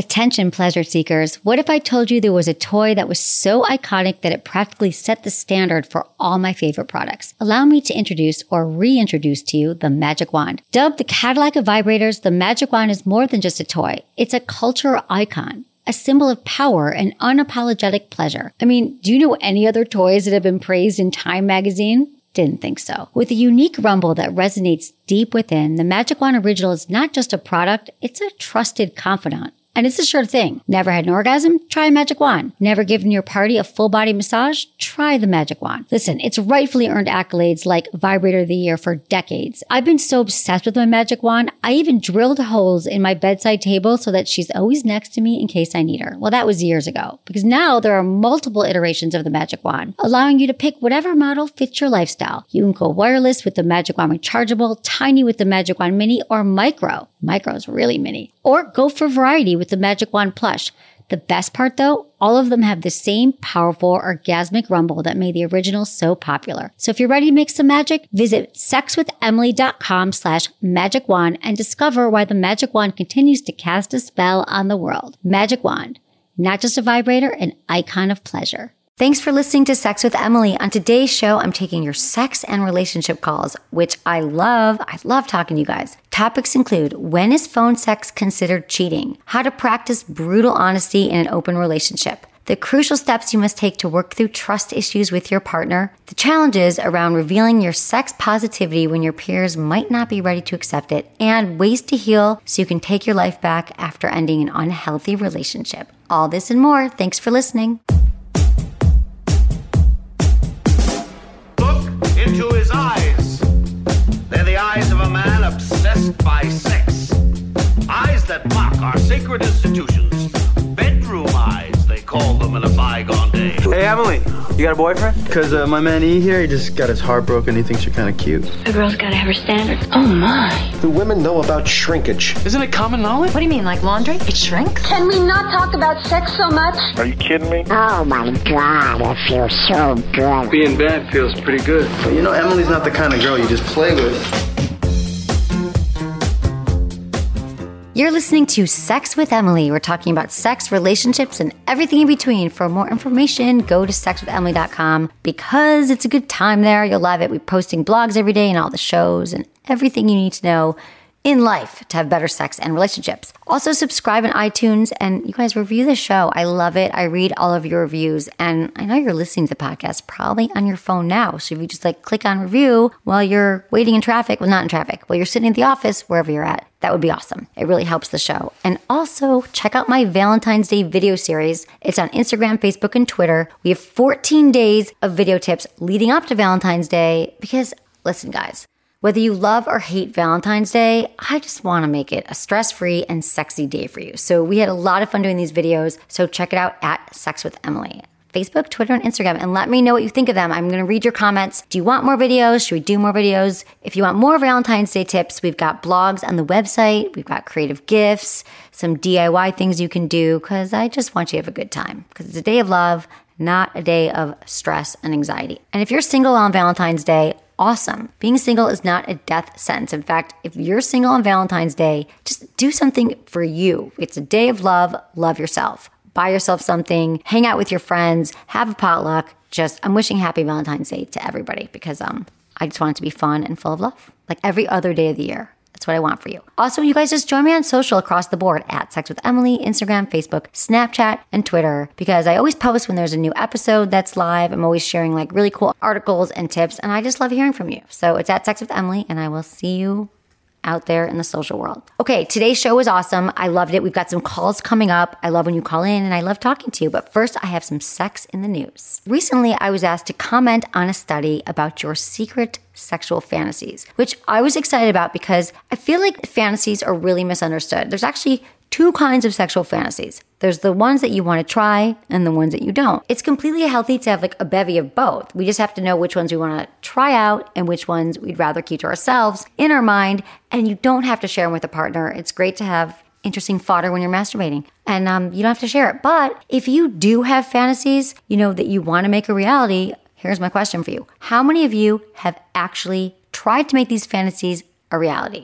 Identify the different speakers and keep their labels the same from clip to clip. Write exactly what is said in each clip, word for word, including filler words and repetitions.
Speaker 1: Attention, pleasure seekers. What if I told you there was a toy that was so iconic that it practically set the standard for all my favorite products? Allow me to introduce or reintroduce to you the Magic Wand. Dubbed the Cadillac of vibrators, the Magic Wand is more than just a toy. It's a cultural icon, a symbol of power and unapologetic pleasure. I mean, do you know any other toys that have been praised in Time magazine? Didn't think so. With a unique rumble that resonates deep within, the Magic Wand Original is not just a product, it's a trusted confidant. And it's a sure thing. Never had an orgasm? Try a Magic Wand. Never given your party a full body massage? Try the Magic Wand. Listen, it's rightfully earned accolades like Vibrator of the Year for decades. I've been so obsessed with my Magic Wand, I even drilled holes in my bedside table so that she's always next to me in case I need her. Well, that was years ago, because now there are multiple iterations of the Magic Wand, allowing you to pick whatever model fits your lifestyle. You can go wireless with the Magic Wand Rechargeable, tiny with the Magic Wand Mini, or micro. Micro is really mini. Or go for variety with the Magic Wand Plush. The best part though, all of them have the same powerful orgasmic rumble that made the original so popular. So if you're ready to make some magic, visit sexwithemily.com slash magic wand and discover why the Magic Wand continues to cast a spell on the world. Magic Wand, not just a vibrator, an icon of pleasure. Thanks for listening to Sex with Emily. On today's show, I'm taking your sex and relationship calls, which I love. I love talking to you guys. Topics include, when is phone sex considered cheating? How to practice brutal honesty in an open relationship. The crucial steps you must take to work through trust issues with your partner. The challenges around revealing your sex positivity when your peers might not be ready to accept it. And ways to heal so you can take your life back after ending an unhealthy relationship. All this and more. Thanks for listening.
Speaker 2: Into his eyes. They're the eyes of a man obsessed by sex. Eyes that mock our sacred institutions. Bedroom eyes, they call them in a bygone day.
Speaker 3: Hey, Emily, you got a boyfriend? Because uh, my man E here, he just got his heart broken. He thinks you're kind of cute.
Speaker 4: A girl's got to have her standards. Oh, my.
Speaker 5: Do women know about shrinkage?
Speaker 3: Isn't it common knowledge?
Speaker 4: What do you mean, like laundry? It shrinks?
Speaker 6: Can we not talk about sex so much?
Speaker 7: Are you kidding me?
Speaker 8: Oh, my God, it feels so good.
Speaker 3: Being bad feels pretty good. But you know, Emily's not the kind of girl you just play with.
Speaker 1: You're listening to Sex with Emily. We're talking about sex, relationships, and everything in between. For more information, go to sex with emily dot com because it's a good time there. You'll love it. We're posting blogs every day and all the shows and everything you need to know in life to have better sex and relationships. Also subscribe in iTunes and you guys review the show. I love it. I read all of your reviews and I know you're listening to the podcast probably on your phone now. So if you just like click on review while you're waiting in traffic, well, not in traffic, while you're sitting at the office, wherever you're at, that would be awesome. It really helps the show. And also check out my Valentine's Day video series. It's on Instagram, Facebook, and Twitter. We have fourteen days of video tips leading up to Valentine's Day because listen, guys, whether you love or hate Valentine's Day, I just want to make it a stress-free and sexy day for you. So we had a lot of fun doing these videos. So check it out at Sex with Emily. Facebook, Twitter, and Instagram, and let me know what you think of them. I'm going to read your comments. Do you want more videos? Should we do more videos? If you want more Valentine's Day tips, we've got blogs on the website. We've got creative gifts, some D I Y things you can do, because I just want you to have a good time, because it's a day of love, not a day of stress and anxiety. And if you're single on Valentine's Day, awesome. Being single is not a death sentence. In fact, if you're single on Valentine's Day, just do something for you. It's a day of love. Love yourself. Buy yourself something, hang out with your friends, have a potluck. Just, I'm wishing happy Valentine's Day to everybody because um, I just want it to be fun and full of love, like every other day of the year. That's what I want for you. Also, you guys just join me on social across the board at Sex with Emily, Instagram, Facebook, Snapchat, and Twitter, because I always post when there's a new episode that's live. I'm always sharing like really cool articles and tips, and I just love hearing from you. So it's at Sex with Emily, and I will see you out there in the social world. Okay, today's show was awesome. I loved it. We've got some calls coming up. I love when you call in and I love talking to you. But first, I have some sex in the news. Recently, I was asked to comment on a study about your secret sexual fantasies, which I was excited about because I feel like fantasies are really misunderstood. There's actually two kinds of sexual fantasies. There's the ones that you want to try and the ones that you don't. It's completely healthy to have like a bevy of both. We just have to know which ones we want to try out and which ones we'd rather keep to ourselves in our mind. And you don't have to share them with a partner. It's great to have interesting fodder when you're masturbating. And um, you don't have to share it. But if you do have fantasies, you know, that you want to make a reality, here's my question for you. How many of you have actually tried to make these fantasies a reality?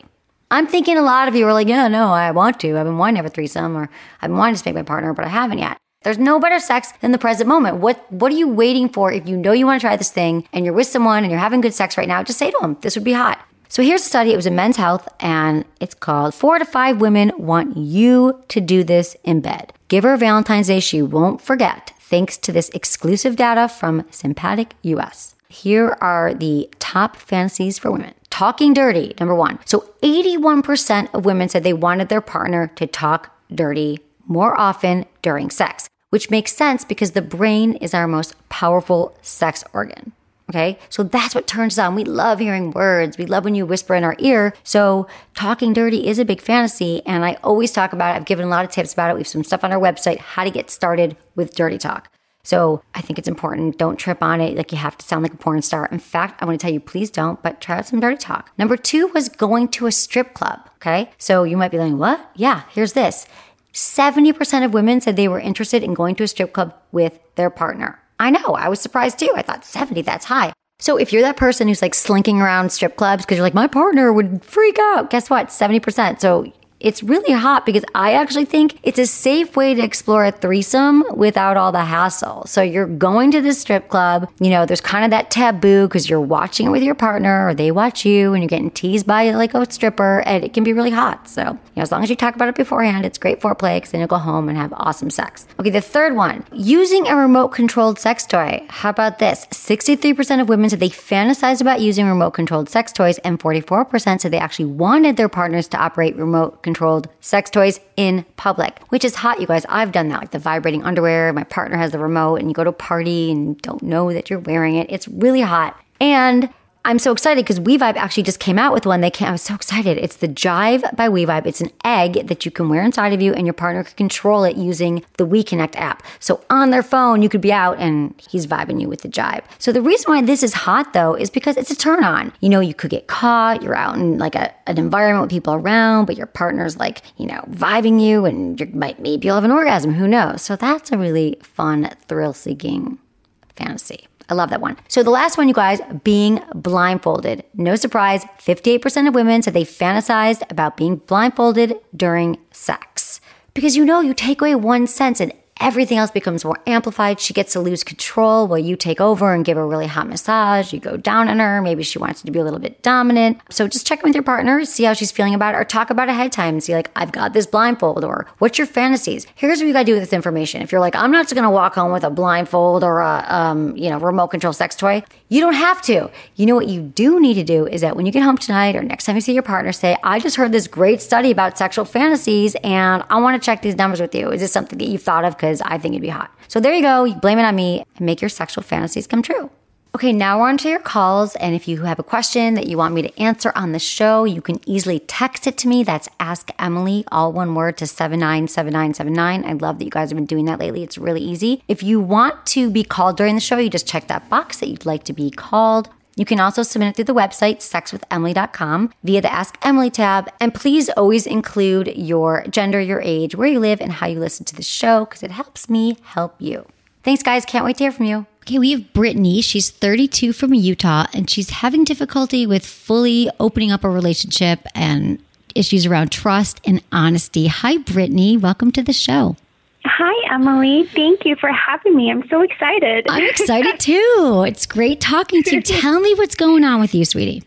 Speaker 1: I'm thinking a lot of you are like, yeah, no, I want to. I've been wanting to have a threesome, or I've been wanting to spank my partner, but I haven't yet. There's no better sex than the present moment. What What are you waiting for? If you know you want to try this thing and you're with someone and you're having good sex right now, just say to them, this would be hot. So here's a study. It was in Men's Health, and it's called Four to Five Women Want You to Do This in Bed. Give her a Valentine's Day she won't forget, thanks to this exclusive data from Sympatic U S. Here are the top fantasies for women. Talking dirty, number one. So eighty-one percent of women said they wanted their partner to talk dirty more often during sex, which makes sense because the brain is our most powerful sex organ. Okay, so that's what turns us on. We love hearing words. We love when you whisper in our ear. So talking dirty is a big fantasy, and I always talk about it. I've given a lot of tips about it. We have some stuff on our website, how to get started with dirty talk. So I think it's important. Don't trip on it like you have to sound like a porn star. In fact, I want to tell you, please don't, but try out some dirty talk. Number two was going to a strip club, okay? So you might be like, what? Yeah, here's this. seventy percent of women said they were interested in going to a strip club with their partner. I know, I was surprised too. I thought seventy, that's high. So if you're that person who's like slinking around strip clubs because you're like, my partner would freak out, guess what? seventy percent. So it's really hot because I actually think it's a safe way to explore a threesome without all the hassle. So you're going to this strip club, you know, there's kind of that taboo because you're watching it with your partner or they watch you and you're getting teased by like a stripper, and it can be really hot. So, you know, as long as you talk about it beforehand, it's great foreplay because then you'll go home and have awesome sex. Okay, the third one, using a remote controlled sex toy. How about this? sixty-three percent of women said they fantasized about using remote controlled sex toys, and forty-four percent said they actually wanted their partners to operate remote controlled sex toys in public, which is hot, you guys. I've done that, like the vibrating underwear. My partner has the remote and you go to a party and don't know that you're wearing it. It's really hot. And I'm so excited because WeVibe actually just came out with one. They came, I was so excited. It's the Jive by WeVibe. It's an egg that you can wear inside of you, and your partner can control it using the WeConnect app. So on their phone, you could be out and he's vibing you with the Jive. So the reason why this is hot though is because it's a turn on. You know, you could get caught. You're out in like a, an environment with people around, but your partner's like, you know, vibing you, and you might maybe you'll have an orgasm. Who knows? So that's a really fun, thrill-seeking fantasy. I love that one. So the last one, you guys, being blindfolded. No surprise, fifty-eight percent of women said they fantasized about being blindfolded during sex. Because you know, you take away one sense and everything else becomes more amplified. She gets to lose control while you take over and give her a really hot massage. You go down on her. Maybe she wants you to be a little bit dominant. So just check in with your partner, see how she's feeling about it, or talk about it ahead of time and see like, I've got this blindfold, or what's your fantasies? Here's what you got to do with this information. If you're like, I'm not just going to walk home with a blindfold or a, um, you know, remote control sex toy, you don't have to. You know what you do need to do is that when you get home tonight or next time you see your partner, say, I just heard this great study about sexual fantasies and I want to check these numbers with you. Is this something that you've thought of? Because I think it'd be hot. So there you go. You blame it on me and make your sexual fantasies come true. Okay, now we're on to your calls. And if you have a question that you want me to answer on the show, you can easily text it to me. That's Ask Emily, all one word, to seven nine seven nine seven nine. I love that you guys have been doing that lately. It's really easy. If you want to be called during the show, you just check that box that you'd like to be called. You can also submit it through the website, sex with emily dot com, via the Ask Emily tab. And please always include your gender, your age, where you live, and how you listen to the show, because it helps me help you. Thanks, guys. Can't wait to hear from you. Okay, we have Brittany. She's thirty-two from Utah, and she's having difficulty with fully opening up a relationship and issues around trust and honesty. Hi, Brittany. Welcome to the show.
Speaker 7: Hi, Emily. Thank you for having me. I'm so excited.
Speaker 1: I'm excited too. It's great talking to you. Tell me what's going on with you, sweetie.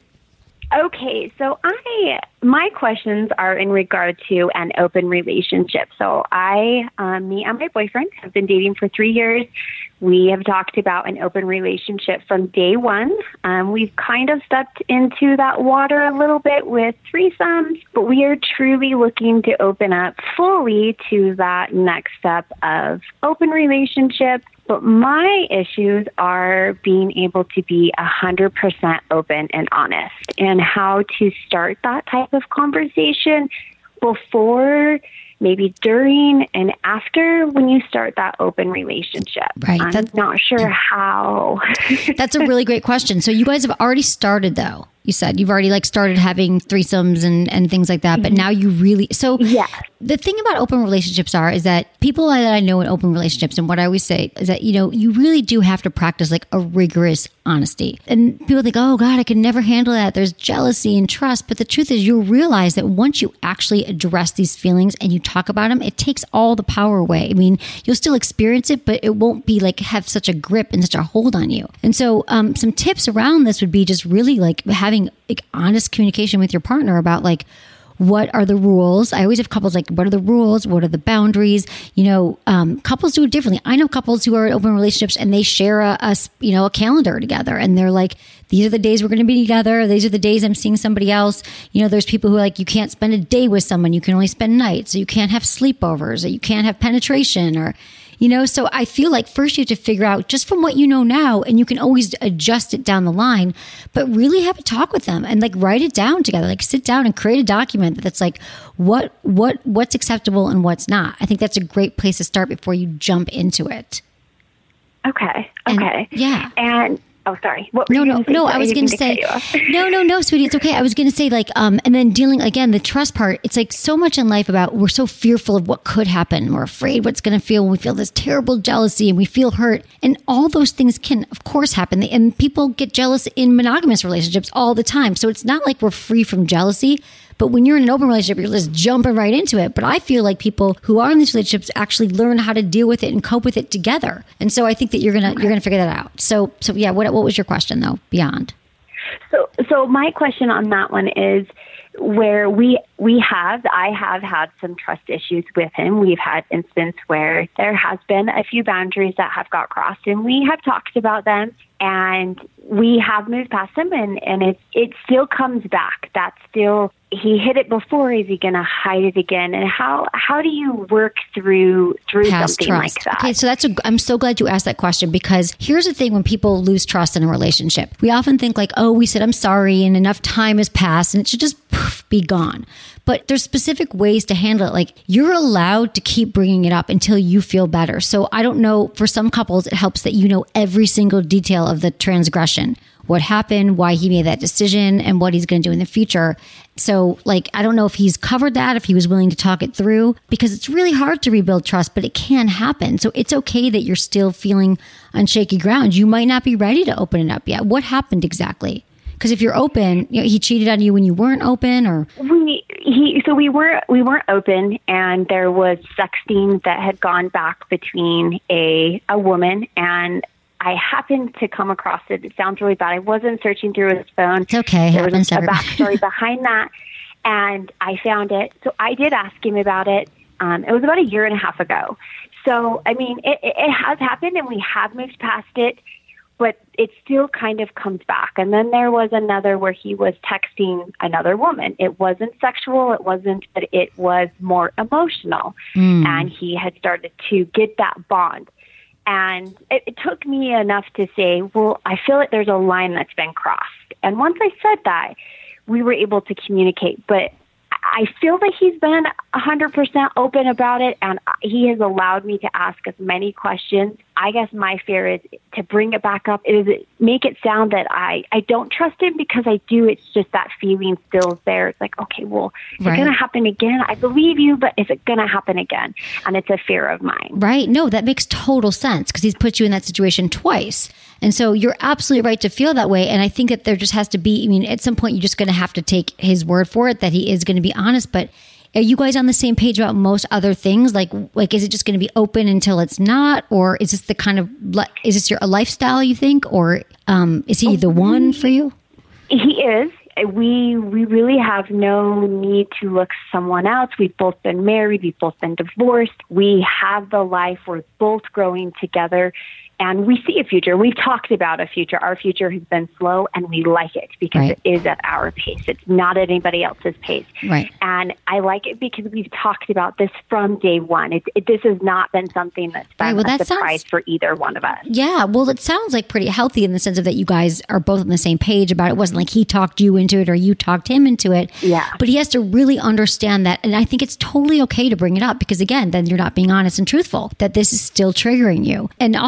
Speaker 7: Okay, so I my questions are in regard to an open relationship. So I, um, me and my boyfriend have been dating for three years. We have talked about an open relationship from day one. Um, we've kind of stepped into that water a little bit with threesomes, but we are truly looking to open up fully to that next step of open relationship. But my issues are being able to be one hundred percent open and honest, and how to start that type of conversation before, maybe during, and after when you start that open relationship.
Speaker 1: Right.
Speaker 7: I'm
Speaker 1: that's,
Speaker 7: not sure how.
Speaker 1: That's a really great question. So you guys have already started, though. You said you've already like started having threesomes and, and things like that, but now you really, so
Speaker 7: yes.
Speaker 1: the thing about open relationships are, is that people that I know in open relationships, and what I always say is that, you know, you really do have to practice like a rigorous honesty. And people think, oh God, I can never handle that. There's jealousy and trust. But the truth is, you'll realize that once you actually address these feelings and you talk about them, it takes all the power away. I mean, you'll still experience it, but it won't be like have such a grip and such a hold on you. And so um, some tips around this would be just really like having like honest communication with your partner about like, what are the rules? I always have couples like, what are the rules? What are the boundaries? You know, um, couples do it differently. I know couples who are in open relationships and they share a, a, you know, a calendar together, and they're like, these are the days we're going to be together. These are the days I'm seeing somebody else. You know, there's people who are like, you can't spend a day with someone. You can only spend nights. So you can't have sleepovers, or you can't have penetration, or, you know, so I feel like first you have to figure out just from what you know now, and you can always adjust it down the line, but really have a talk with them and like write it down together, like sit down and create a document that's like what, what, what's acceptable and what's not. I think that's a great place to start before you jump into it.
Speaker 7: Okay. Okay.
Speaker 1: And, yeah.
Speaker 7: And oh, sorry. What were
Speaker 1: no,
Speaker 7: you
Speaker 1: no,
Speaker 7: say?
Speaker 1: no.
Speaker 7: Sorry,
Speaker 1: I was going to say, no, no, no, sweetie. It's okay. I was going to say like, um, and then dealing again, the trust part, it's like so much in life about, we're so fearful of what could happen. We're afraid what's going to feel when we feel this terrible jealousy and we feel hurt. And all those things can of course happen. And people get jealous in monogamous relationships all the time. So it's not like we're free from jealousy. But when you're in an open relationship, you're just jumping right into it. But I feel like people who are in these relationships actually learn how to deal with it and cope with it together. And so I think that you're gonna you're gonna figure that out. So so yeah, what what was your question though? Beyond.
Speaker 7: So so my question on that one is, where we we have I have had some trust issues with him. We've had instances where there has been a few boundaries that have got crossed, and we have talked about them, and we have moved past them, and, and it it still comes back. That's still, he hit it before, is he going to hide it again? And how how do you work through through
Speaker 1: Past
Speaker 7: something
Speaker 1: trust.
Speaker 7: like that?
Speaker 1: Okay, so that's a, I'm so glad you asked that question, because here's the thing: when people lose trust in a relationship, we often think like, oh, we said I'm sorry and enough time has passed and it should just poof, be gone. But there's specific ways to handle it. Like, you're allowed to keep bringing it up until you feel better. So I don't know, for some couples, it helps that you know every single detail of the transgression, what happened, why he made that decision, and what he's going to do in the future. So like, I don't know if he's covered that, if he was willing to talk it through, because it's really hard to rebuild trust, but it can happen. So it's okay that you're still feeling on shaky ground. You might not be ready to open it up yet. What happened exactly? Because if you're open, you know, he cheated on you when you weren't open, or
Speaker 7: we he so we were we weren't open, and there was sexting that had gone back between a a woman, and I happened to come across it. It sounds really bad. I wasn't searching through his phone.
Speaker 1: It's okay.
Speaker 7: There was a, a
Speaker 1: everybody.
Speaker 7: backstory behind that, and I found it. So I did ask him about it. Um, it was about a year and a half ago. So I mean, it, it has happened, and we have moved past it. But it still kind of comes back. And then there was another where he was texting another woman. It wasn't sexual, it wasn't, but it was more emotional. Mm. And he had started to get that bond. And it, it took me enough to say, well, I feel like there's a line that's been crossed. And once I said that, we were able to communicate. But I feel that he's been one hundred percent open about it, and he has allowed me to ask as many questions. I guess my fear is to bring it back up, is it make it sound that I, I don't trust him, because I do. It's just that feeling still is there. It's like, okay, well, is right. it going to happen again? I believe you, but is it going to happen again? And it's a fear of mine.
Speaker 1: Right. No, that makes total sense, because he's put you in that situation twice. And so you're absolutely right to feel that way. And I think that there just has to be, I mean, at some point, you're just going to have to take his word for it that he is going to be honest. But are you guys on the same page about most other things? Like, like, is it just going to be open until it's not? Or is this the kind of, is this your a lifestyle, you think? Or um, is he the one for you?
Speaker 7: He is. We we really have no need to look someone else. We've both been married. We've both been divorced. We have the life. We're both growing together. And we see a future. We've talked about a future. Our future has been slow, and we like it because right. it is at our pace. It's not at anybody else's pace.
Speaker 1: Right.
Speaker 7: And I like it because we've talked about this from day one. It, it, this has not been something that's been right, well, a that surprise sounds, for either one of us.
Speaker 1: Yeah. Well, it sounds like pretty healthy in the sense of that you guys are both on the same page about it. It wasn't like he talked you into it or you talked him into it.
Speaker 7: Yeah.
Speaker 1: But he has to really understand that. And I think it's totally okay to bring it up, because, again, then you're not being honest and truthful, that this is still triggering you. And also, a lot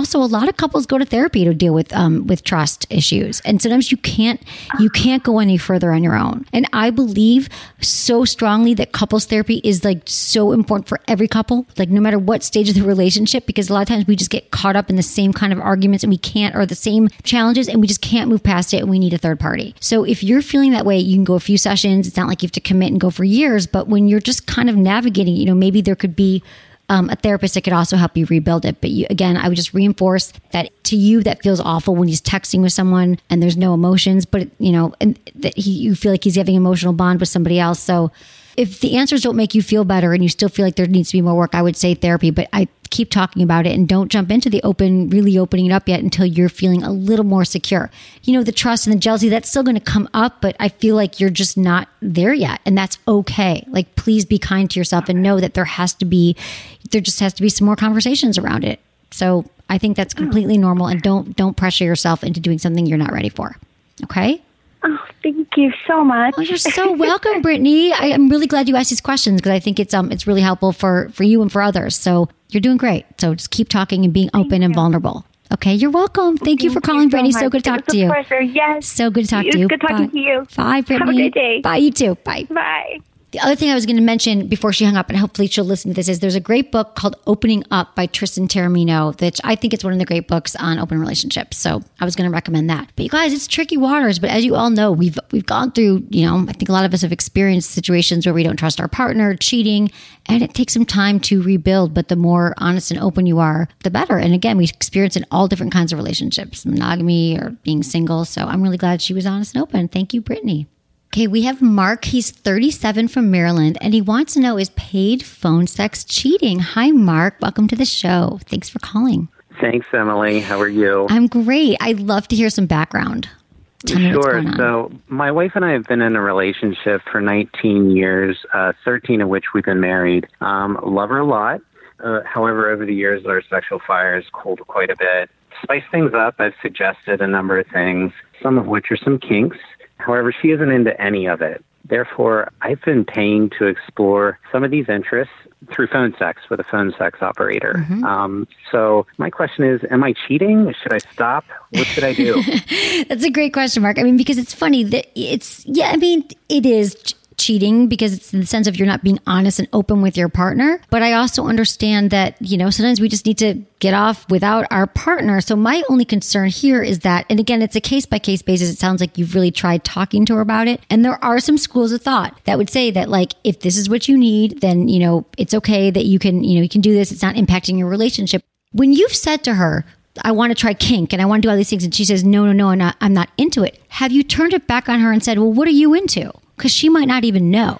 Speaker 1: lot of couples go to therapy to deal with um, with trust issues, and sometimes you can't you can't go any further on your own. And I believe so strongly that couples therapy is like so important for every couple, like no matter what stage of the relationship, because a lot of times we just get caught up in the same kind of arguments and we can't, or the same challenges, and we just can't move past it, and we need a third party. So if you're feeling that way, you can go a few sessions. It's not like you have to commit and go for years, but when you're just kind of navigating, you know, maybe there could be Um, a therapist that could also help you rebuild it. But you, again, I would just reinforce that to you, that feels awful when he's texting with someone and there's no emotions, but you know, and that he, you feel like he's having an emotional bond with somebody else. So if the answers don't make you feel better and you still feel like there needs to be more work, I would say therapy, but I keep talking about it and don't jump into the open, really opening it up yet until you're feeling a little more secure. You know, the trust and the jealousy, that's still going to come up, but I feel like you're just not there yet. And that's okay. Like, please be kind to yourself and know that there has to be, there just has to be some more conversations around it. So I think that's completely normal, and don't, don't pressure yourself into doing something you're not ready for. Okay?
Speaker 7: Oh, thank you so much.
Speaker 1: Oh, you're so welcome, Brittany. I, I'm really glad you asked these questions because I think it's um it's really helpful for, for you and for others. So you're doing great. So just keep talking and being
Speaker 7: Thank
Speaker 1: open
Speaker 7: you.
Speaker 1: and vulnerable. Okay, you're welcome. Thank, Thank you for calling,
Speaker 7: you so
Speaker 1: Brittany. So
Speaker 7: much.
Speaker 1: good to talk
Speaker 7: It was
Speaker 1: to you.
Speaker 7: a pleasure. Yes.
Speaker 1: So good to talk
Speaker 7: it
Speaker 1: to you.
Speaker 7: It was good talking
Speaker 1: Bye.
Speaker 7: to you.
Speaker 1: Bye, Brittany.
Speaker 7: Have a great day.
Speaker 1: Bye, you too. Bye.
Speaker 7: Bye.
Speaker 1: The other thing I was going to mention before she hung up, and hopefully she'll listen to this, is there's a great book called Opening Up by Tristan Taormino, which I think it's one of the great books on open relationships. So I was going to recommend that. But you guys, it's tricky waters. But as you all know, we've we've gone through, you know, I think a lot of us have experienced situations where we don't trust our partner, cheating, and it takes some time to rebuild. But the more honest and open you are, the better. And again, we experience in all different kinds of relationships, monogamy or being single. So I'm really glad she was honest and open. Thank you, Brittany. Okay, we have Mark. He's thirty-seven from Maryland, and he wants to know, is paid phone sex cheating? Hi, Mark. Welcome to the show. Thanks for calling.
Speaker 9: Thanks, Emily. How are you?
Speaker 1: I'm great. I'd love to hear some background. Tell me what's
Speaker 9: Sure.
Speaker 1: going on.
Speaker 9: So my wife and I have been in a relationship for nineteen years, uh, thirteen of which we've been married. Um, love her a lot. Uh, however, over the years, our sexual fire has cooled quite a bit. To spice things up, I've suggested a number of things, some of which are some kinks. However, she isn't into any of it. Therefore, I've been paying to explore some of these interests through phone sex with a phone sex operator. Mm-hmm. Um, so my question is, am I cheating? Should I stop? What should I do?
Speaker 1: That's a great question, Mark. I mean, because it's funny that it's, yeah, I mean, it is ch- cheating because it's in the sense of you're not being honest and open with your partner. But I also understand that, you know, sometimes we just need to get off without our partner. So my only concern here is that, and again, it's a case by case basis. It sounds like you've really tried talking to her about it. And there are some schools of thought that would say that, like, if this is what you need, then, you know, it's okay that you can, you know, you can do this. It's not impacting your relationship. When you've said to her, I want to try kink and I want to do all these things, and she says, no, no, no, I'm not, I'm not into it. Have you turned it back on her and said, well, what are you into? Because she might not even know.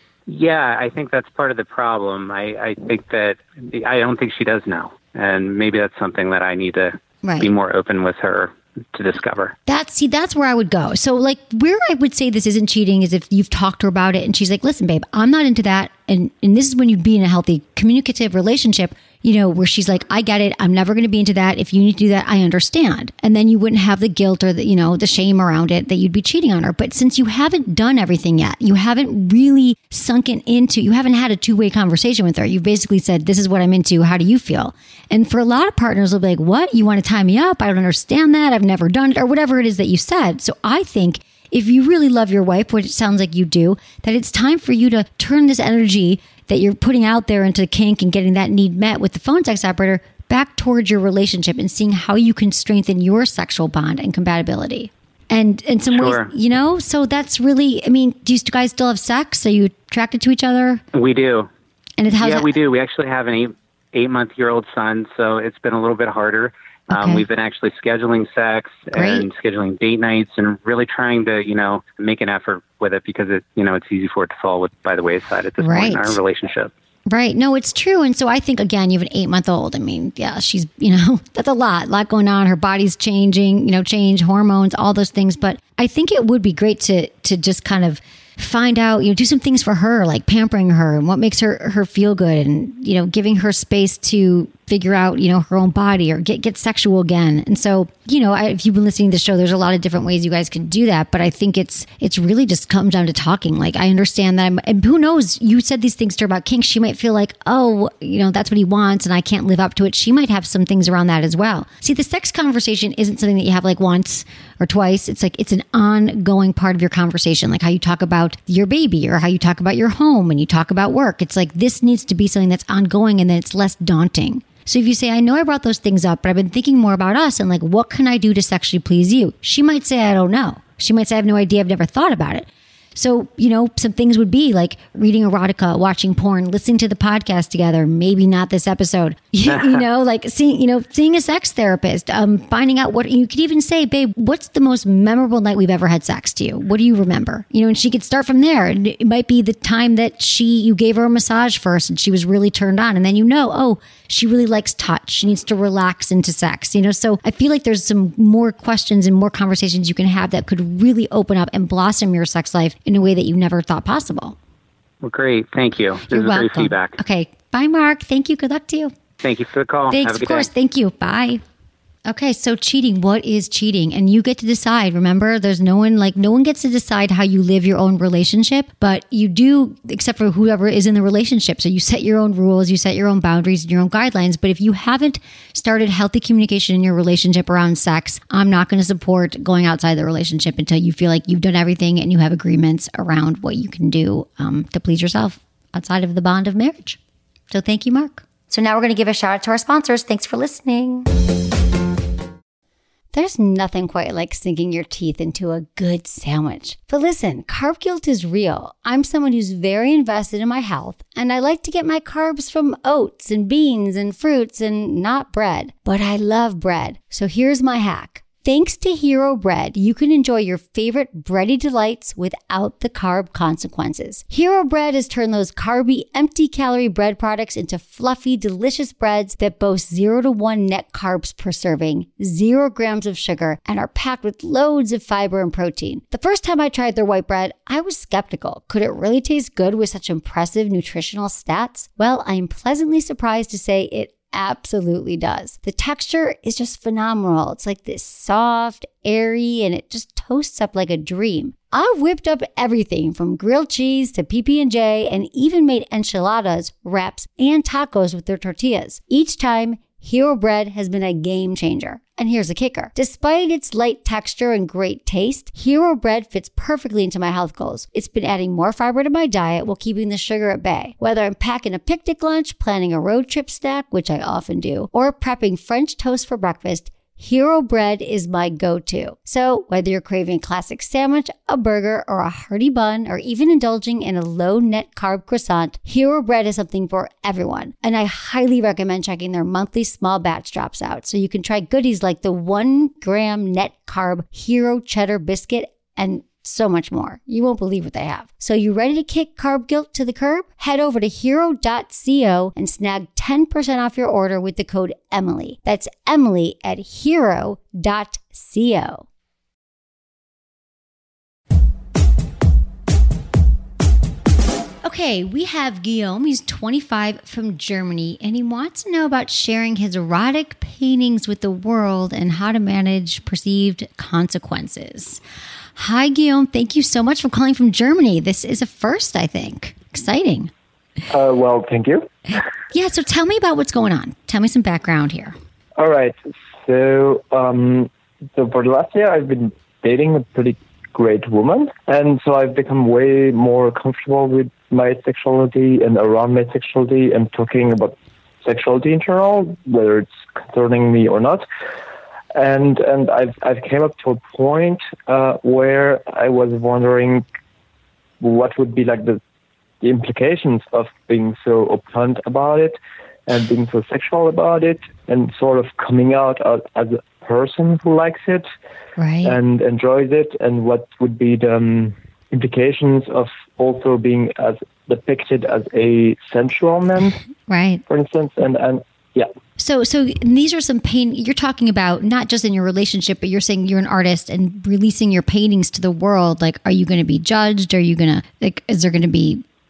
Speaker 9: Yeah, I think that's part of the problem. I, I think that I don't think she does know. And maybe that's something that I need to right. be more open with her to discover.
Speaker 1: That's, see, that's where I would go. So like where I would say this isn't cheating is if you've talked to her about it and she's like, listen, babe, I'm not into that. And, and this is when you'd be in a healthy communicative relationship, you know, where she's like, I get it. I'm never going to be into that. If you need to do that, I understand. And then you wouldn't have the guilt or the, you know, the shame around it that you'd be cheating on her. But since you haven't done everything yet, you haven't really sunken into, you haven't had a two-way conversation with her. You've basically said, this is what I'm into. How do you feel? And for a lot of partners, they'll be like, what? You want to tie me up? I don't understand that. I've never done it, or whatever it is that you said. So I think if you really love your wife, which it sounds like you do, that it's time for you to turn this energy that you're putting out there into kink and getting that need met with the phone sex operator back towards your relationship and seeing how you can strengthen your sexual bond and compatibility. And in some
Speaker 9: sure.
Speaker 1: ways, you know, so that's really, I mean, do you guys still have sex? Are you attracted to each other?
Speaker 9: We do.
Speaker 1: And it, how's
Speaker 9: yeah,
Speaker 1: that?
Speaker 9: we do. We actually have an eight, eight-month-year-old son, so it's been a little bit harder. Okay. Um, we've been actually scheduling sex Great. and scheduling date nights and really trying to, you know, make an effort with it because it, you know, it's easy for it to fall with, by the wayside at this
Speaker 1: right.
Speaker 9: point in our relationship.
Speaker 1: Right. No, it's true. And so I think, again, you have an eight month old. I mean, yeah, she's, you know, that's a lot, a lot going on. Her body's changing, you know, change hormones, all those things. But I think it would be great to, to just kind of find out, you know, do some things for her, like pampering her and what makes her, her feel good and, you know, giving her space to figure out, you know, her own body or get, get sexual again. And so, you know, I, if you've been listening to the show, there's a lot of different ways you guys can do that. But I think it's, it's really just comes down to talking. Like, I understand that I'm, and who knows, you said these things to her about kinks. She might feel like, oh, you know, that's what he wants and I can't live up to it. She might have some things around that as well. See, the sex conversation isn't something that you have like once or twice. It's like, it's an ongoing part of your conversation, like how you talk about your baby or how you talk about your home and you talk about work. It's like, this needs to be something that's ongoing and then it's less daunting. So if you say, I know I brought those things up, but I've been thinking more about us and like, what can I do to sexually please you? She might say, I don't know. She might say, I have no idea. I've never thought about it. So, you know, some things would be like reading erotica, watching porn, listening to the podcast together, maybe not this episode, you, you know, like seeing, you know, seeing a sex therapist, um, finding out what you could even say, babe, what's the most memorable night we've ever had sex to you? What do you remember? You know, and she could start from there. And it might be the time that she, you gave her a massage first and she was really turned on. And then, you know, oh, she really likes touch. She needs to relax into sex, you know? So I feel like there's some more questions and more conversations you can have that could really open up and blossom your sex life in a way that you never thought possible.
Speaker 9: Well, great. Thank you. This
Speaker 1: You're
Speaker 9: is
Speaker 1: welcome.
Speaker 9: great feedback.
Speaker 1: Okay. Bye, Mark. Thank you. Good luck to you.
Speaker 9: Thank you for the call.
Speaker 1: Thanks,
Speaker 9: Have a good
Speaker 1: of course.
Speaker 9: day.
Speaker 1: Thank you. Bye. Okay, so cheating, what is cheating? And you get to decide. Remember, there's no one, like, no one gets to decide how you live your own relationship, but you do, except for whoever is in the relationship. So you set your own rules, you set your own boundaries and your own guidelines. But if you haven't started healthy communication in your relationship around sex, I'm not going to support going outside the relationship until you feel like you've done everything and you have agreements around what you can do um, to please yourself outside of the bond of marriage. So thank you, Mark. So now we're going to give a shout out to our sponsors. Thanks for listening. There's nothing quite like sinking your teeth into a good sandwich. But listen, carb guilt is real. I'm someone who's very invested in my health, and I like to get my carbs from oats and beans and fruits and not bread. But I love bread. So here's my hack. Thanks to Hero Bread, you can enjoy your favorite bready delights without the carb consequences. Hero Bread has turned those carby, empty-calorie bread products into fluffy, delicious breads that boast zero to one net carbs per serving, zero grams of sugar, and are packed with loads of fiber and protein. The first time I tried their white bread, I was skeptical. Could it really taste good with such impressive nutritional stats? Well, I am pleasantly surprised to say it absolutely does. The texture is just phenomenal. It's like this soft, airy, and it just toasts up like a dream. I've whipped up everything from grilled cheese to P B and J and even made enchiladas, wraps, and tacos with their tortillas. Each time, Hero Bread has been a game changer. And here's the kicker. Despite its light texture and great taste, Hero Bread fits perfectly into my health goals. It's been adding more fiber to my diet while keeping the sugar at bay. Whether I'm packing a picnic lunch, planning a road trip snack, which I often do, or prepping French toast for breakfast, Hero Bread is my go-to. So whether you're craving a classic sandwich, a burger, or a hearty bun, or even indulging in a low net carb croissant, Hero Bread is something for everyone. And I highly recommend checking their monthly small batch drops out so you can try goodies like the one gram net carb Hero Cheddar Biscuit and so much more. You won't believe what they have. So you ready to kick carb guilt to the curb? Head over to hero dot co and snag ten percent off your order with the code Emily. That's Emily at hero dot co. Okay, we have Guillaume. He's twenty-five from Germany, and he wants to know about sharing his erotic paintings with the world and how to manage perceived consequences. Hi, Guillaume. Thank you so much for calling from Germany. This is a first, I think. Exciting.
Speaker 10: Uh, well, thank you.
Speaker 1: Yeah, so tell me about what's going on. Tell me some background here.
Speaker 10: All right. So, um, so for the last year, I've been dating a pretty great woman. And so I've become way more comfortable with my sexuality and around my sexuality and talking about sexuality in general, whether it's concerning me or not. And and I've I've came up to a point uh, where I was wondering what would be like the, the implications of being so upfront about it and being so sexual about it and sort of coming out as, as a person who likes it
Speaker 1: right.
Speaker 10: and enjoys it, and what would be the um, implications of also being as depicted as a sensual man,
Speaker 1: right?
Speaker 10: For instance, and and yeah.
Speaker 1: So, so these are some pain you're talking about, not just in your relationship, but you're saying you're an artist and releasing your paintings to the world. Like, are you going to be judged? Are you going to, like, is there going to be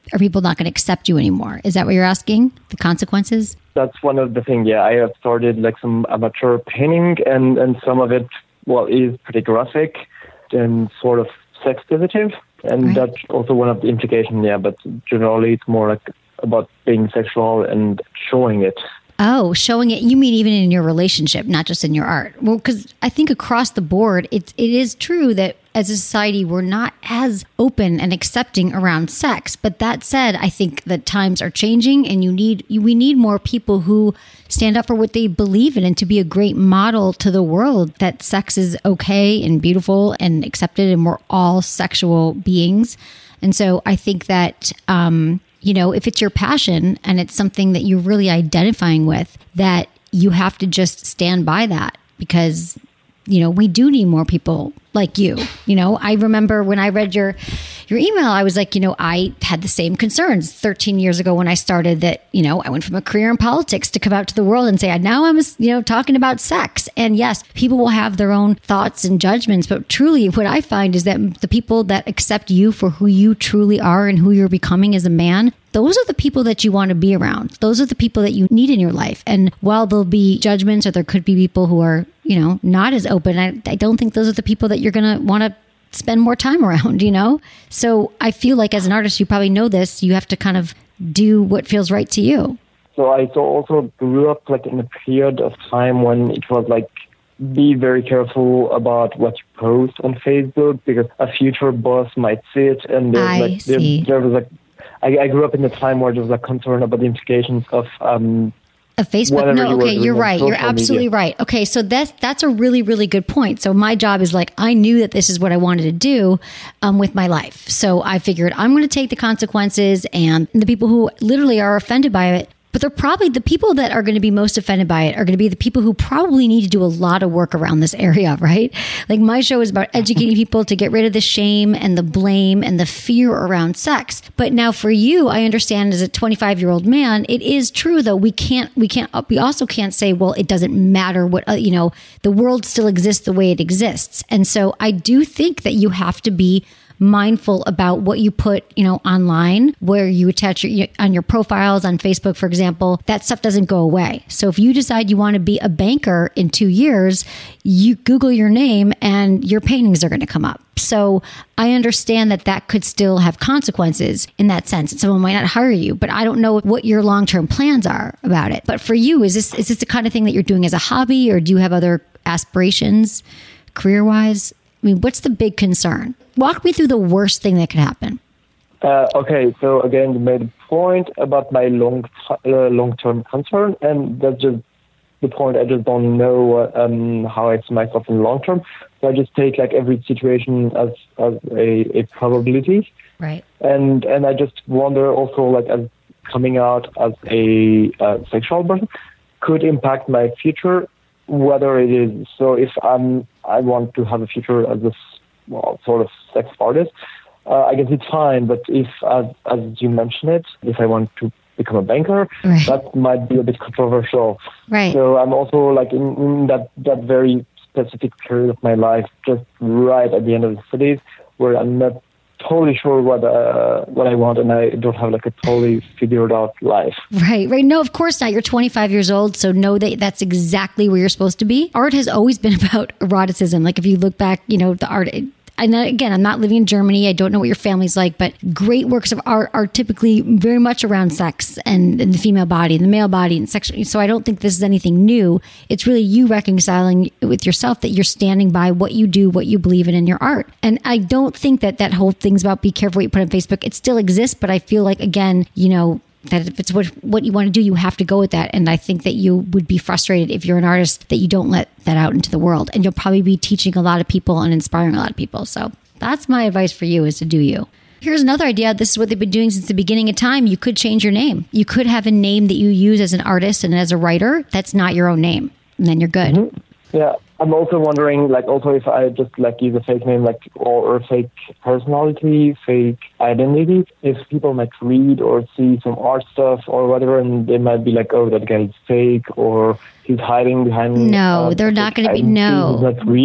Speaker 1: are people not going to accept you anymore? Is that what you're asking? The consequences?
Speaker 10: That's one of the things, yeah. I have started like some amateur painting, and, and some of it, well, is pretty graphic and sort of sex positive. And right. That's also one of the implications, yeah. But generally, it's more like about being sexual and showing it.
Speaker 1: Oh, showing it. You mean even in your relationship, not just in your art? Well, because I think across the board, it's, it is true that as a society, we're not as open and accepting around sex. But that said, I think that times are changing, and you need we need more people who stand up for what they believe in, and to be a great model to the world that sex is okay and beautiful and accepted, and we're all sexual beings. And so I think that, um, you know, if it's your passion and it's something that you're really identifying with, that you have to just stand by that, because, you know, we do need more people like you. You know, I remember when I read your your email, I was like, you know, I had the same concerns thirteen years ago when I started, that, you know, I went from a career in politics to come out to the world and say, now I'm, you know, talking about sex. And yes, people will have their own thoughts and judgments, but truly what I find is that the people that accept you for who you truly are and who you're becoming as a man, those are the people that you want to be around. Those are the people that you need in your life. And while there'll be judgments, or there could be people who are, you know, not as open, I, I don't think those are the people that you're going to want to spend more time around, you know? So I feel like as an artist, you probably know this, you have to kind of do what feels right to you.
Speaker 10: So I also grew up like in a period of time when it was like, be very careful about what you post on Facebook, because a future boss might see it, and there's
Speaker 1: I
Speaker 10: like there,
Speaker 1: see.
Speaker 10: there was like I, I grew up in a time where there was a concern about the implications of um
Speaker 1: of Facebook. No,
Speaker 10: you
Speaker 1: okay, you're right. You're absolutely
Speaker 10: media.
Speaker 1: right. Okay, so that's that's a really, really good point. So my job is like, I knew that this is what I wanted to do um, with my life. So I figured I'm going to take the consequences, and the people who literally are offended by it. But they're probably the people that are going to be most offended by it are going to be the people who probably need to do a lot of work around this area, right? Like my show is about educating people to get rid of the shame and the blame and the fear around sex. But now for you, I understand as a twenty-five year old man, it is true though. We can't, we can't, we also can't say, well, it doesn't matter what, uh, you know, the world still exists the way it exists. And so I do think that you have to be mindful about what you put, you know, online, where you attach your, on your profiles on Facebook, for example. That stuff doesn't go away. So if you decide you want to be a banker in two years, you Google your name and your paintings are going to come up. So I understand that that could still have consequences in that sense. Someone might not hire you, but I don't know what your long-term plans are about it. But for you, is this is this the kind of thing that you're doing as a hobby, or do you have other aspirations career-wise? I mean, what's the big concern? Walk me through the worst thing that could happen.
Speaker 10: Uh, okay, so again, you made a point about my long t- uh, long-term concern, and that's just the point. I just don't know um, how I see myself in the long term. So I just take like every situation as as a, a probability.
Speaker 1: Right.
Speaker 10: And and I just wonder also, like, as coming out as a uh, sexual person could impact my future, whether it is, so if I'm, I want to have a future as a, well, sort of sex artist, uh, I guess it's fine. But if, as, as you mentioned it, if I want to become a banker, right, that might be a bit controversial.
Speaker 1: Right.
Speaker 10: So I'm also like in, in that, that very specific period of my life, just right at the end of the studies, where I'm not totally sure what uh, what I want, and I don't have like a totally figured out life.
Speaker 1: Right, right. No, of course not. You're twenty-five years old, so know that that's exactly where you're supposed to be. Art has always been about eroticism. Like if you look back, you know, the art... And again, I'm not living in Germany. I don't know what your family's like, but great works of art are typically very much around sex and, and the female body and the male body and sexual. So I don't think this is anything new. It's really you reconciling with yourself that you're standing by what you do, what you believe in in your art. And I don't think that that whole thing's about be careful what you put on Facebook. It still exists, but I feel like, again, you know, that if it's what, what you want to do, you have to go with that. And I think that you would be frustrated if you're an artist that you don't let that out into the world. And you'll probably be teaching a lot of people and inspiring a lot of people. So that's my advice for you, is to do you. Here's another idea. This is what they've been doing since the beginning of time. You could change your name. You could have a name that you use as an artist and as a writer that's not your own name. And then you're good.
Speaker 10: Mm-hmm. Yeah. I'm also wondering, like, also if I just like use a fake name, like, or, or fake personality, fake identity, if people might read or see some art stuff or whatever, and they might be like, oh, that guy is fake, or he's hiding behind.
Speaker 1: No,
Speaker 10: uh,
Speaker 1: they're not going to be. No,
Speaker 10: it's not real.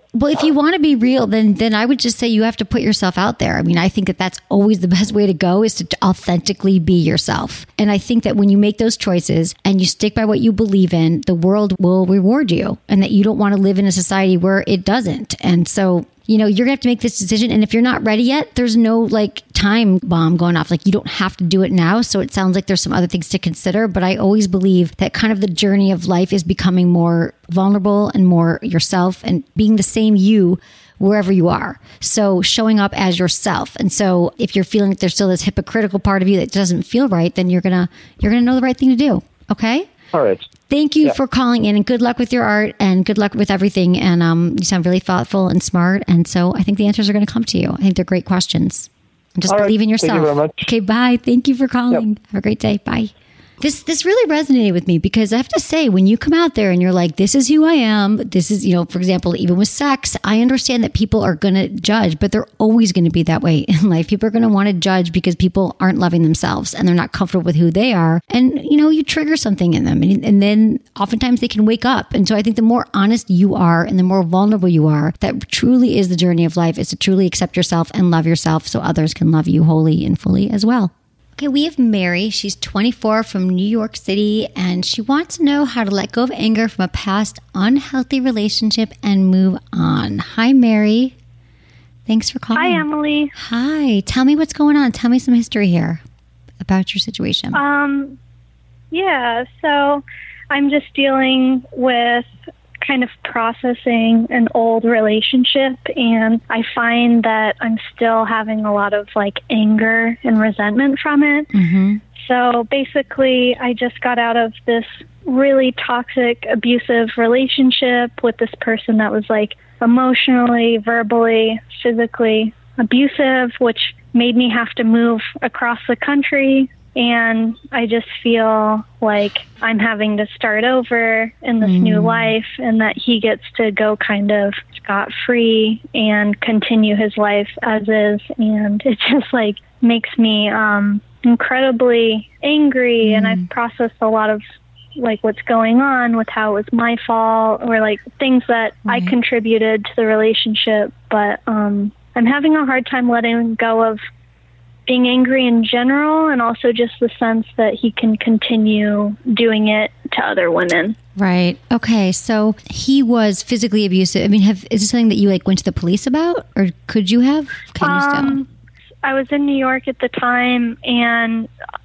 Speaker 1: Well, if you want to be real, then then I would just say you have to put yourself out there. I mean, I think that that's always the best way to go, is to authentically be yourself. And I think that when you make those choices and you stick by what you believe in, the world will reward you, and that you don't want to live in a society where it doesn't. And so, you know, you're gonna have to make this decision. And if you're not ready yet, there's no like time bomb going off. Like, you don't have to do it now. So it sounds like there's some other things to consider. But I always believe that kind of the journey of life is becoming more vulnerable and more yourself, and being the same you wherever you are. So showing up as yourself. And so if you're feeling that there's still this hypocritical part of you that doesn't feel right, then you're gonna you're gonna know the right thing to do. Okay?
Speaker 10: All right.
Speaker 1: Thank you
Speaker 10: yeah.
Speaker 1: for calling in, and good luck with your art, and good luck with everything. And um, you sound really thoughtful and smart. And so I think the answers are going to come to you. I think they're great questions. And just
Speaker 10: All
Speaker 1: believe
Speaker 10: right.
Speaker 1: in yourself.
Speaker 10: Thank you very much.
Speaker 1: Okay, bye. Thank you for calling.
Speaker 10: Yep.
Speaker 1: Have a great day. Bye. This this really resonated with me, because I have to say, when you come out there and you're like, this is who I am, this is, you know, for example, even with sex, I understand that people are going to judge, but they're always going to be that way in life. People are going to want to judge because people aren't loving themselves and they're not comfortable with who they are. And, you know, you trigger something in them, and, and then oftentimes they can wake up. And so I think the more honest you are and the more vulnerable you are, that truly is the journey of life, is to truly accept yourself and love yourself so others can love you wholly and fully as well. Okay, we have Mary. She's twenty-four from New York City, and she wants to know how to let go of anger from a past unhealthy relationship and move on. Hi, Mary. Thanks for calling.
Speaker 11: Hi, Emily.
Speaker 1: Hi. Tell me what's going on. Tell me some history here about your situation.
Speaker 11: Um, yeah, so I'm just dealing with kind of processing an old relationship, and I find that I'm still having a lot of like anger and resentment from it.
Speaker 1: Mm-hmm.
Speaker 11: So basically, I just got out of this really toxic, abusive relationship with this person that was like emotionally, verbally, physically abusive, which made me have to move across the country. And I just feel like I'm having to start over in this mm. new life, and that he gets to go kind of scot-free and continue his life as is. And it just like makes me um, incredibly angry. Mm. And I've processed a lot of like what's going on with how it was my fault, or like things that right. I contributed to the relationship. But um, I'm having a hard time letting go of being angry in general, and also just the sense that he can continue doing it to other women.
Speaker 1: Right. Okay. So he was physically abusive. I mean, have, is this something that you like went to the police about, or could you have? Can you
Speaker 11: um, still? I was in New York at the time, and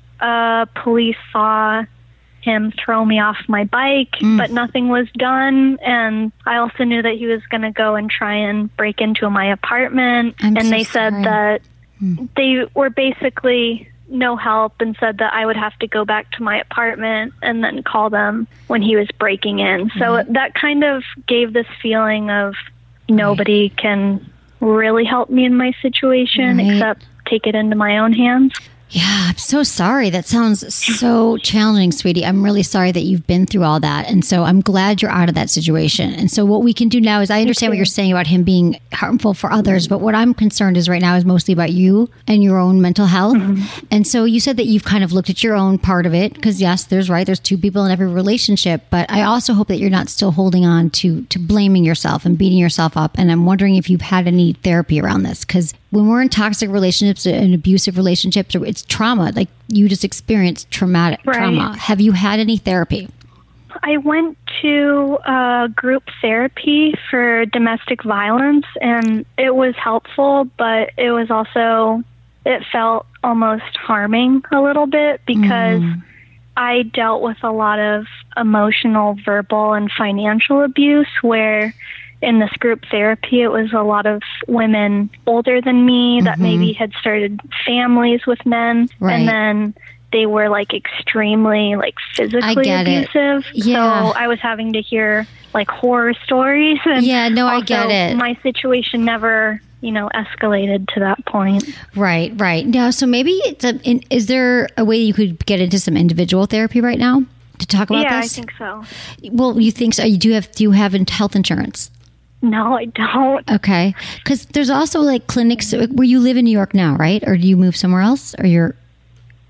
Speaker 11: uh, police saw him throw me off my bike, mm. but nothing was done. And I also knew that he was going to go and try and break into my apartment.
Speaker 1: I'm
Speaker 11: and
Speaker 1: so
Speaker 11: they
Speaker 1: sorry.
Speaker 11: said that they were basically no help, and said that I would have to go back to my apartment and then call them when he was breaking in. So mm-hmm. that kind of gave this feeling of nobody right. can really help me in my situation right. except take it into my own hands.
Speaker 1: Yeah, I'm so sorry. That sounds so challenging, sweetie. I'm really sorry that you've been through all that. And so I'm glad you're out of that situation. And so what we can do now is, I understand what you're saying about him being harmful for others, but what I'm concerned is right now is mostly about you and your own mental health. Mm-hmm. And so you said that you've kind of looked at your own part of it, because yes, there's right. There's two people in every relationship, but I also hope that you're not still holding on to, to blaming yourself and beating yourself up. And I'm wondering if you've had any therapy around this, because when we're in toxic relationships and abusive relationships, it's trauma. Like, you just experienced traumatic right. trauma. Have you had any therapy?
Speaker 11: I went to uh, group therapy for domestic violence, and it was helpful, but it was also, it felt almost harming a little bit, because mm. I dealt with a lot of emotional, verbal, and financial abuse, where in this group therapy, it was a lot of women older than me that mm-hmm. maybe had started families with men, right. and then they were like extremely like physically abusive.
Speaker 1: Yeah.
Speaker 11: So I was having to hear like horror stories. And
Speaker 1: yeah, no, I get it.
Speaker 11: My situation never, you know, escalated to that point.
Speaker 1: Right, right. Now, so maybe it's a, in, is there a way you could get into some individual therapy right now to talk about
Speaker 11: yeah,
Speaker 1: this?
Speaker 11: Yeah, I think so.
Speaker 1: Well, you think so? You do have? Do you have health insurance?
Speaker 11: No, I don't.
Speaker 1: Okay. Because there's also like clinics where you live in New York now, right? Or do you move somewhere else? Or you're...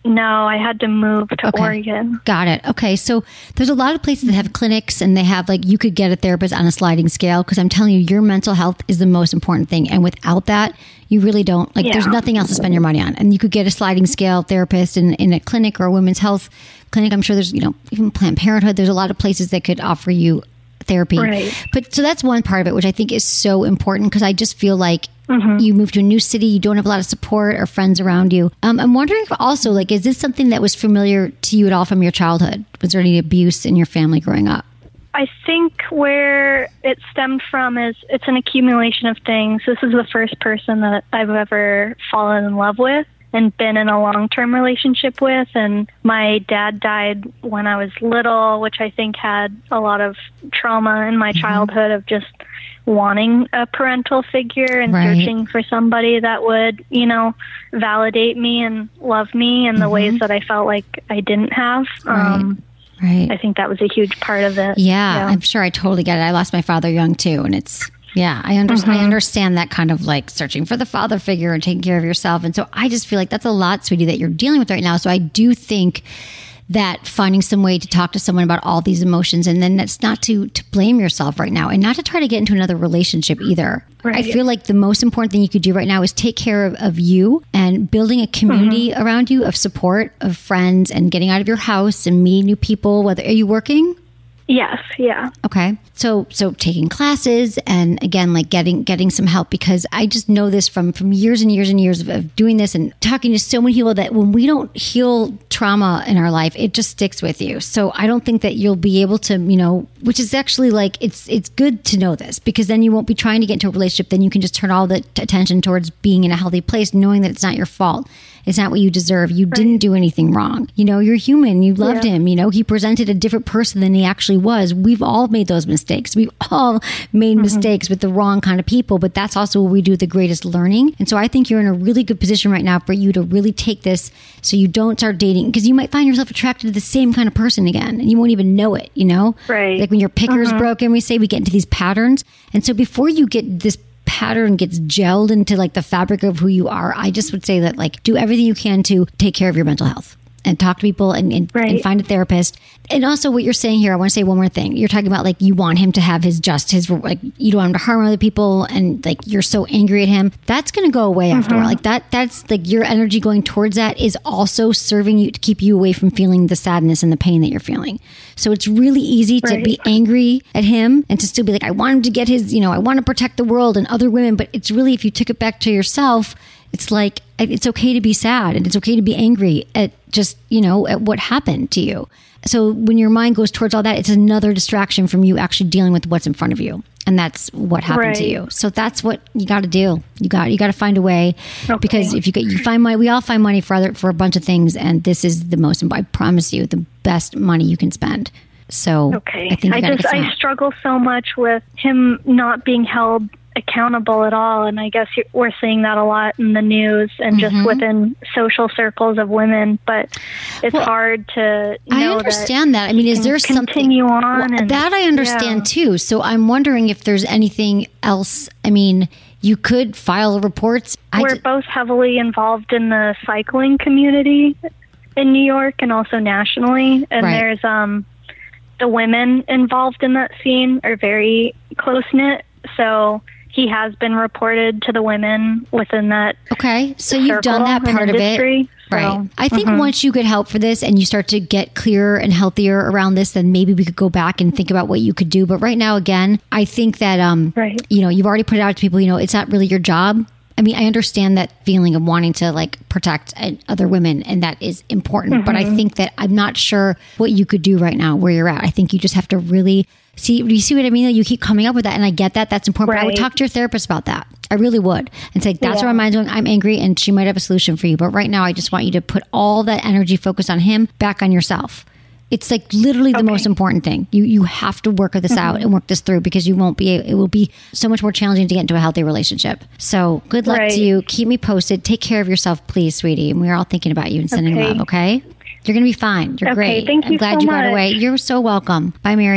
Speaker 11: No, I had to move to
Speaker 1: Okay.
Speaker 11: Oregon.
Speaker 1: Got it. Okay. So there's a lot of places that have clinics and they have like, you could get a therapist on a sliding scale because I'm telling you, your mental health is the most important thing. And without that, you really don't, like,
Speaker 11: Yeah.
Speaker 1: there's nothing else to spend your money on. And you could get a sliding scale therapist in, in a clinic or a women's health clinic. I'm sure there's, you know, even Planned Parenthood, there's a lot of places that could offer you therapy.
Speaker 11: Right.
Speaker 1: But so that's one part of it, which I think is so important because I just feel like
Speaker 11: Mm-hmm.
Speaker 1: you move to a new city, you don't have a lot of support or friends around you. Um, I'm wondering if also, like, is this something that was familiar to you at all from your childhood? Was there any abuse in your family growing up?
Speaker 11: I think where it stemmed from is it's an accumulation of things. This is the first person that I've ever fallen in love with and been in a long-term relationship with. And my dad died when I was little, which I think had a lot of trauma in my
Speaker 1: Mm-hmm.
Speaker 11: childhood of just wanting a parental figure and
Speaker 1: Right.
Speaker 11: searching for somebody that would, you know, validate me and love me in the
Speaker 1: Mm-hmm.
Speaker 11: ways that I felt like I didn't have. Um,
Speaker 1: Right.
Speaker 11: I think that was a huge part of it.
Speaker 1: Yeah, I'm sure I totally get it. I lost my father young too. And it's, yeah, I, under- I understand that kind of like searching for the father figure and taking care of yourself. And so I just feel like that's a lot, sweetie, that you're dealing with right now. So I do think that finding some way to talk to someone about all these emotions, and then that's not to to blame yourself right now and not to try to get into another relationship either.
Speaker 11: Right.
Speaker 1: I feel like the most important thing you could do right now is take care of, of you and building a community
Speaker 11: Mm-hmm.
Speaker 1: around you of support, of friends, and getting out of your house and meeting new people. Whether are you working?
Speaker 11: Yes, yeah.
Speaker 1: Okay. So so taking classes and again like getting getting some help, because I just know this from from years and years and years of, of doing this and talking to so many people that when we don't heal trauma in our life, it just sticks with you. So I don't think that you'll be able to, you know, which is actually like it's it's good to know this, because then you won't be trying to get into a relationship. Then you can just turn all the t- attention towards being in a healthy place, knowing that it's not your fault. It's not what you deserve. You didn't do anything wrong. You know, you're human. You loved
Speaker 11: Yeah.
Speaker 1: him. You know, he presented a different person than he actually was. We've all made those mistakes. We've all made mistakes with the wrong kind of people, but that's also where we do the greatest learning. And so I think you're in a really good position right now for you to really take this so you don't start dating, because you might find yourself attracted to the same kind of person again and you won't even know it, you know?
Speaker 11: Right.
Speaker 1: Like when your picker is broken, we say we get into these patterns. And so before you get this pattern gets gelled into like the fabric of who you are, I just would say that like do everything you can to take care of your mental health and talk to people and, and,
Speaker 11: Right.
Speaker 1: and find a therapist. And also what you're saying here, I want to say one more thing. You're talking about like you want him to have his just, his, like you don't want him to harm other people and like you're so angry at him. That's going to go away after a while. Like that, that's like your energy going towards that is also serving you to keep you away from feeling the sadness and the pain that you're feeling. So it's really easy to
Speaker 11: Right.
Speaker 1: be angry at him and to still be like, I want him to get his, you know, I want to protect the world and other women. But it's really, if you took it back to yourself, it's like, it's okay to be sad and it's okay to be angry at just, you know, at what happened to you. So when your mind goes towards all that, it's another distraction from you actually dealing with what's in front of you. And that's what happened to
Speaker 11: Right.
Speaker 1: you. So that's what you got to do. You got, you got to find a way,
Speaker 11: Okay.
Speaker 1: because if you get, you find money, we all find money for other, for a bunch of things. And this is the most, I promise you, the best money you can spend. So
Speaker 11: Okay.
Speaker 1: I think you
Speaker 11: I
Speaker 1: gotta
Speaker 11: just
Speaker 1: get some
Speaker 11: I
Speaker 1: help.
Speaker 11: struggle so much with him not being held accountable at all, and I guess you- we're seeing that a lot in the news and
Speaker 1: Mm-hmm.
Speaker 11: just within social circles of women. But it's
Speaker 1: Well,
Speaker 11: hard to know
Speaker 1: I understand that. I mean,
Speaker 11: he
Speaker 1: is
Speaker 11: can
Speaker 1: there something
Speaker 11: continue on?
Speaker 1: Well,
Speaker 11: and,
Speaker 1: that I understand
Speaker 11: yeah.
Speaker 1: too. So I'm wondering if there's anything else. I mean, you could file reports. I
Speaker 11: We're
Speaker 1: d-
Speaker 11: both heavily involved in the cycling community in New York and also nationally. And
Speaker 1: Right.
Speaker 11: there's um, the women involved in that scene are very close knit. So he has been reported to the women within that.
Speaker 1: Okay, so you've done that
Speaker 11: circle and
Speaker 1: part of it.
Speaker 11: industry. So,
Speaker 1: Right. I think
Speaker 11: mhm.
Speaker 1: once you get help for this and you start to get clearer and healthier around this, then maybe we could go back and think about what you could do. But right now, again, I think that, um,
Speaker 11: Right.
Speaker 1: you know, you've already put it out to people, you know, it's not really your job. I mean, I understand that feeling of wanting to like protect uh, other women, and that is important. But I
Speaker 11: Mm-hmm.
Speaker 1: think that I'm not sure what you could do right now where you're at. I think you just have to really see. Do you see what I mean? You keep coming up with that, and I get that. That's important. But I would
Speaker 11: Right.
Speaker 1: talk to your therapist about that. I really would, and say that's
Speaker 11: Yeah.
Speaker 1: where my mind's going. I'm angry, and she might have a solution for you. But right now, I just want you to put all that energy focus on him back on yourself. It's like literally the
Speaker 11: Okay.
Speaker 1: most important thing. You you have to work this out and work this through, because you won't be. It will be so much more challenging to get into a healthy relationship. So good luck
Speaker 11: Right.
Speaker 1: to you. Keep me posted. Take care of yourself, please, sweetie. And we're all thinking about you and sending
Speaker 11: Okay.
Speaker 1: love. Okay, you're gonna be fine. You're
Speaker 11: Okay,
Speaker 1: great.
Speaker 11: thank
Speaker 1: I'm
Speaker 11: you
Speaker 1: glad
Speaker 11: so
Speaker 1: you got
Speaker 11: much.
Speaker 1: away. You're so welcome. Bye, Mary.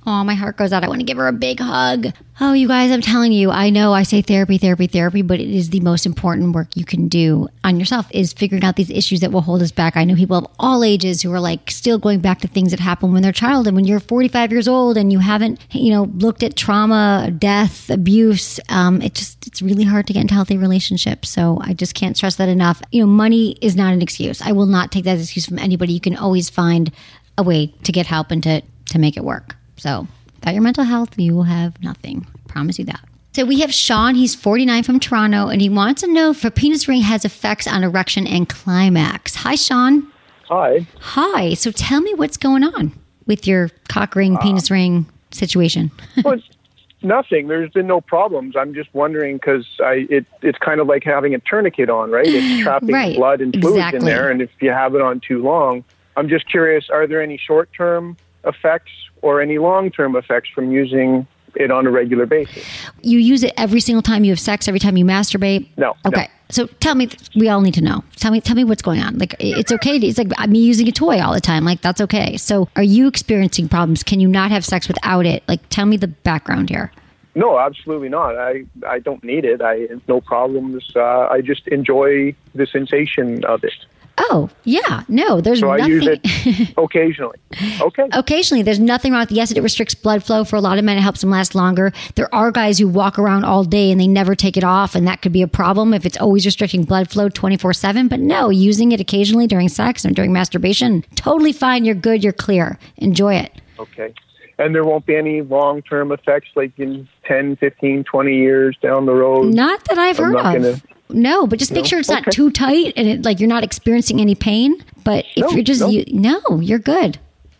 Speaker 1: Oh, my heart goes out. I want to give her a big hug. Oh, you guys, I'm telling you, I know I say therapy, therapy, therapy, but it is the most important work you can do on yourself is figuring out these issues that will hold us back. I know people of all ages who are like still going back to things that happened when they're a child. And when you're forty-five years old and you haven't, you know, looked at trauma, death, abuse, um, it just, it's really hard to get into healthy relationships. So I just can't stress that enough. You know, money is not an excuse. I will not take that as an excuse from anybody. You can always find a way to get help and to, to make it work. So without your mental health, you will have nothing. I promise you that. So we have Sean. He's forty-nine from Toronto, and he wants to know if a penis ring has effects on erection and climax. Hi, Sean.
Speaker 12: Hi.
Speaker 1: Hi. So tell me what's going on with your cock ring, uh, penis ring situation.
Speaker 12: Well, it's nothing. There's been no problems. I'm just wondering because I it it's kind of like having a tourniquet on, right? It's trapping
Speaker 1: right.
Speaker 12: blood and fluids
Speaker 1: exactly.
Speaker 12: in there, and if you have it on too long, I'm just curious, are there any short-term effects or any long-term effects from using it on a regular basis? You
Speaker 1: use it every single time you have sex, every time you masturbate?
Speaker 12: No.
Speaker 1: Okay.
Speaker 12: No.
Speaker 1: So tell me, we all need to know. Tell me, tell me what's going on. Like, it's okay. To, it's like me using a toy all the time. Like, that's okay. So are you experiencing problems? Can you not have sex without it? Like, tell me the background here.
Speaker 12: No, absolutely not. I, I don't need it. I have no problems. Uh, I just enjoy the sensation of it.
Speaker 1: Oh, yeah. No, there's
Speaker 12: so
Speaker 1: nothing.
Speaker 12: I use it occasionally. Okay.
Speaker 1: Occasionally. There's nothing wrong with it. Yes, it restricts blood flow for a lot of men. It helps them last longer. There are guys who walk around all day and they never take it off, and that could be a problem if it's always restricting blood flow twenty-four seven. But no, using it occasionally during sex and during masturbation, totally fine. You're good. You're clear. Enjoy it.
Speaker 12: Okay. And there won't be any long-term effects like in ten, fifteen, twenty years down the road?
Speaker 1: Not that I've
Speaker 12: I'm
Speaker 1: heard
Speaker 12: not
Speaker 1: of.
Speaker 12: Gonna...
Speaker 1: No, but just make
Speaker 12: no?
Speaker 1: sure it's
Speaker 12: okay.
Speaker 1: not too tight and it, like you're not experiencing any pain. But if
Speaker 12: no,
Speaker 1: you're just,
Speaker 12: no.
Speaker 1: you, no, you're good.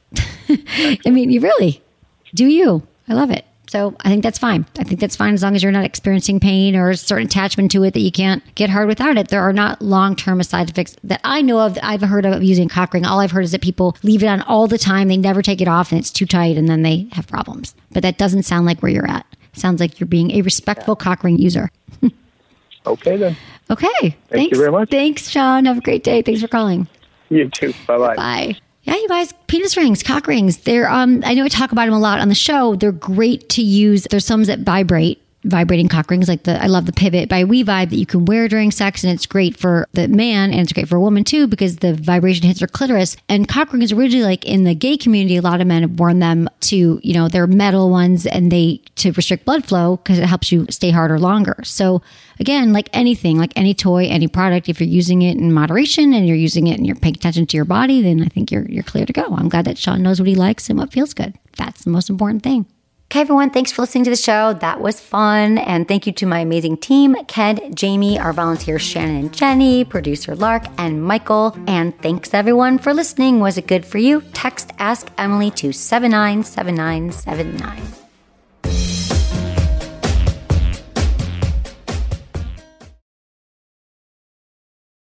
Speaker 1: I mean, you really do you. I love it. So I think that's fine. I think that's fine as long as you're not experiencing pain or a certain attachment to it that you can't get hard without it. There are not long-term side effects that I know of that I've heard of using cock ring. All I've heard is that people leave it on all the time. They never take it off and it's too tight and then they have problems. But that doesn't sound like where you're at. It sounds like you're being a respectful yeah. cock ring user.
Speaker 12: Okay, then.
Speaker 1: Okay.
Speaker 12: Thank
Speaker 1: Thanks.
Speaker 12: you very much.
Speaker 1: Thanks, Sean. Have a great day. Thanks for calling.
Speaker 12: You too. Bye-bye.
Speaker 1: Bye. Yeah, you guys, penis rings, cock rings. They're, um, I know I talk about them a lot on the show. They're great to use. There's some that vibrate, vibrating cock rings. Like the, I love the Pivot by WeVibe that you can wear during sex. And it's great for the man and it's great for a woman too, because the vibration hits their clitoris. And cock rings originally, like in the gay community, a lot of men have worn them to, you know, they're metal ones and they, to restrict blood flow because it helps you stay harder longer. So again, like anything, like any toy, any product, if you're using it in moderation and you're using it and you're paying attention to your body, then I think you're you're clear to go. I'm glad that Sean knows what he likes and what feels good. That's the most important thing. Okay, everyone, thanks for listening to the show. That was fun. And thank you to my amazing team, Ken, Jamie, our volunteers, Shannon and Jenny, producer Lark, and Michael. And thanks, everyone, for listening. Was it good for you? Text Ask Emily to seven nine seven nine seven nine.